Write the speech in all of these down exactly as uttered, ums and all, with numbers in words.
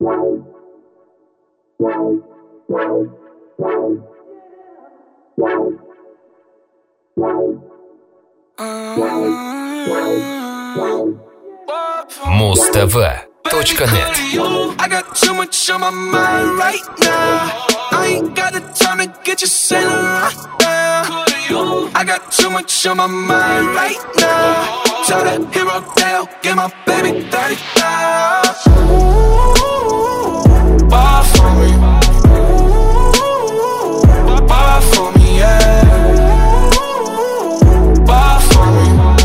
Муз-ТВ точка нет. I got too much on my mind right now. I ain't got the time to get you sailing right now. I got too much on my mind right now. Tell that hero Dale, get my baby thirty thousand. Ball for me. Ball for me, yeah. Ball for me.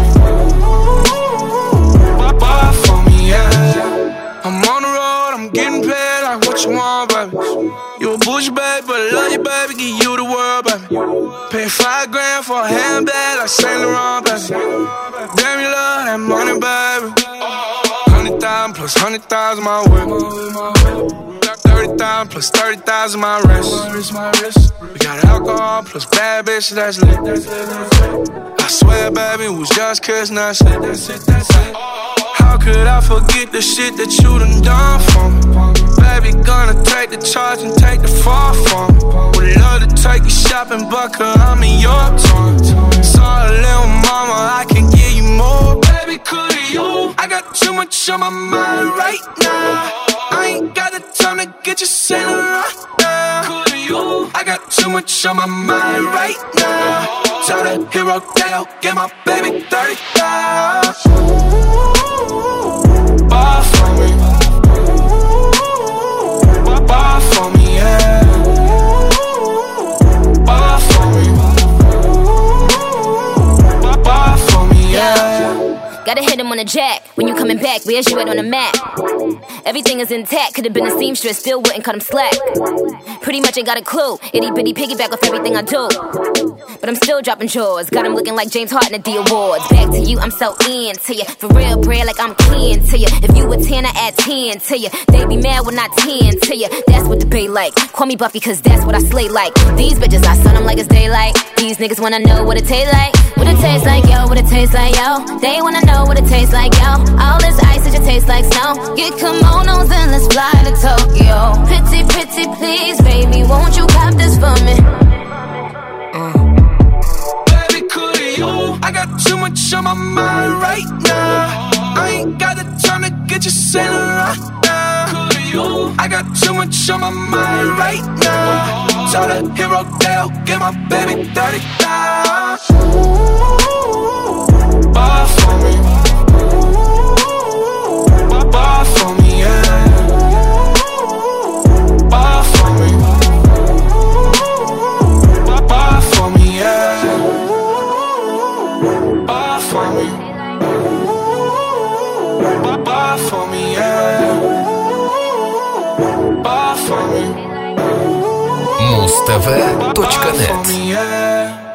Ball for me, yeah. I'm on the road, I'm getting paid like what you want, baby. You a bougie, baby, but I love you, baby. Give you the world, baby. Pay five grand for a handbag like Saint Laurent, baby. Damn, you love that money, baby. Hundred thousand plus hundred thousand my whip. Thirty thousand plus thirty thousand my wrist. We got alcohol plus bad bitch, that's lit. I swear, baby, it was just kissing, that's it. How could I forget the shit that you done done for me? Baby, gonna take the charge and take the fall for me. Would love to take you shopping, but I'm in your town. Sorry, little mama, I can give you more. Baby, could you? I got too much on my mind right now. I ain't got the time to get you sailing right now. Could you? I got too much on my mind right now. Tell that hero Dale, get my baby thirty thousand. Ball for me. Ball for me, yeah. Ball for me. Ball for me, yeah. Gotta hit him on the jack. When you coming back, where's you at on the map? Everything is intact. Could've been a seamstress, still wouldn't cut him slack. Pretty much ain't got a clue. Itty bitty piggyback off everything I do. But I'm still dropping jaws. Got him looking like James Harden at the awards. Back to you, I'm so into you. For real, bread, like I'm kin to you. If you a ten, I add ten to you. They be mad when I ten to you. That's what the bay like. Call me Buffy, cause that's what I slay like. These bitches, I sun them like it's daylight. These niggas wanna know what it tastes like. What it tastes like, yo, what it tastes like, yo. They wanna know what it tastes like, yo. All this ice, it just tastes like snow. Get kimonos and let's fly to Tokyo. Pretty, pretty, please, baby, won't you cop this for me? Mm. Baby, could you? I got too much on my mind right now. I ain't got the time to get you sailing right now. Could you? I got too much on my mind right now. Tell that hero Dale, get my baby thirty thousand. Ball for me. Ball for me, yeah. Ball for me. Ball for me, yeah. Ball for me. Ball for me, yeah. Ball for me. Муз-ТВ точка нет. Yeah.